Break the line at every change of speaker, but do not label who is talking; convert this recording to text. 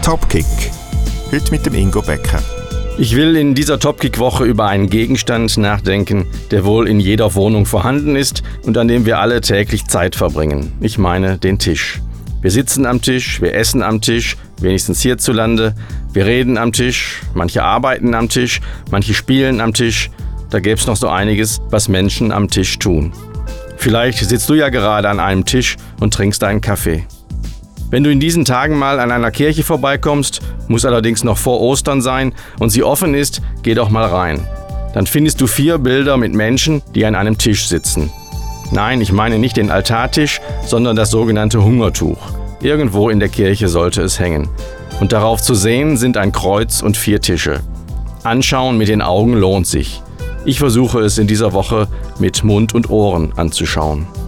Topkick. Heute mit dem Ingo Becker.
Ich will in dieser Topkick-Woche über einen Gegenstand nachdenken, der wohl in jeder Wohnung vorhanden ist und an dem wir alle täglich Zeit verbringen. Ich meine den Tisch. Wir sitzen am Tisch, wir essen am Tisch, wenigstens hierzulande. Wir reden am Tisch, manche arbeiten am Tisch, manche spielen am Tisch. Da gäbe es noch so einiges, was Menschen am Tisch tun. Vielleicht sitzt du ja gerade an einem Tisch und trinkst einen Kaffee. Wenn du in diesen Tagen mal an einer Kirche vorbeikommst, muss allerdings noch vor Ostern sein und sie offen ist, geh doch mal rein. Dann findest du 4 Bilder mit Menschen, die an einem Tisch sitzen. Nein, ich meine nicht den Altartisch, sondern das sogenannte Hungertuch. Irgendwo in der Kirche sollte es hängen. Und darauf zu sehen sind ein Kreuz und 4 Tische. Anschauen mit den Augen lohnt sich. Ich versuche es in dieser Woche mit Mund und Ohren anzuschauen.